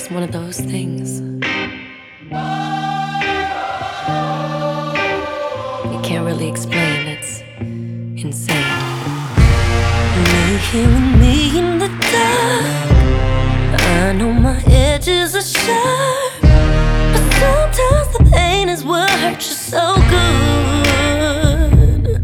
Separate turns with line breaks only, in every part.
It's one of those things you can't really explain. It's insane. Lay here with me in the dark. I know my edges are sharp, but sometimes the pain is what hurts you so good.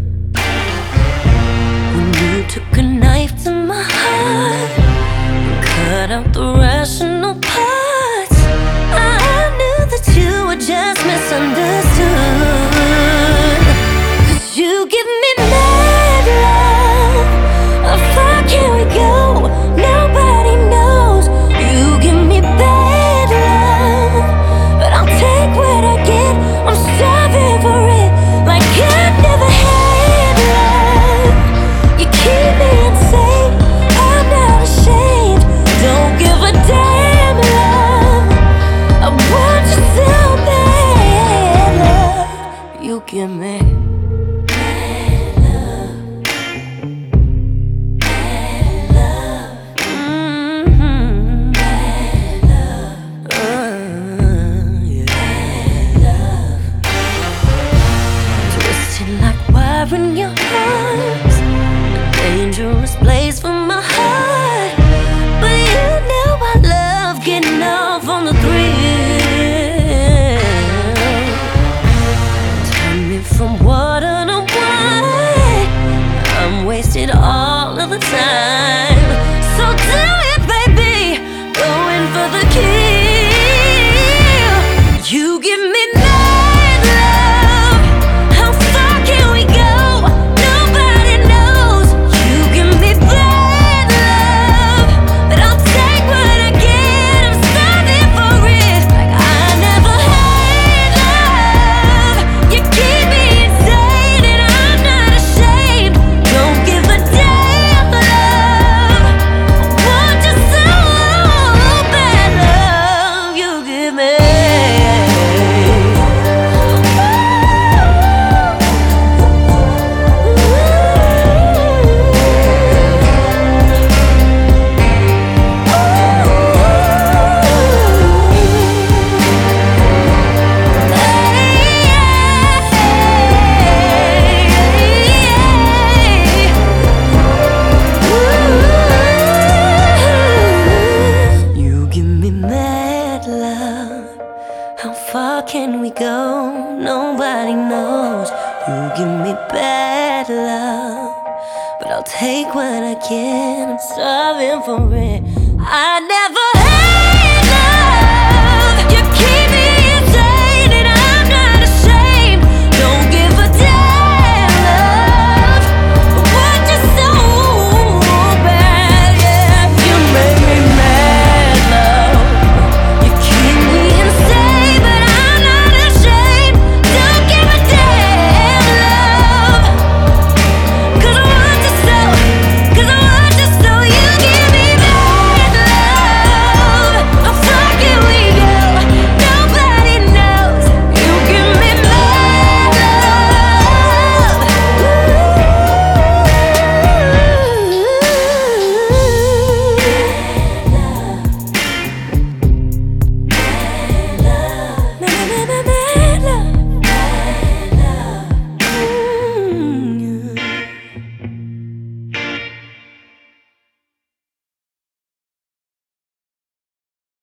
When you took a knife to my heart and cut out the rational parts, I knew that you were just misunderstood. 'Cause you give me mad love. How far can we go? Nobody knows. You give me bad love, but I'll take what I get. I'm starving for it, like I never had love. You keep me insane, I'm not ashamed. Don't give a damn, love. I want you so bad, love. You give me in your arms, a dangerous place for my heart. But you know I love getting off on the thrill. Turn me from water to wine. I'm wasted all of the time. So do it, baby. Go in for the kill. You give me mad love. How far can we go? How far can we go? Nobody knows. You give me bad love, but I'll take what I get. I'm starving for it. I never had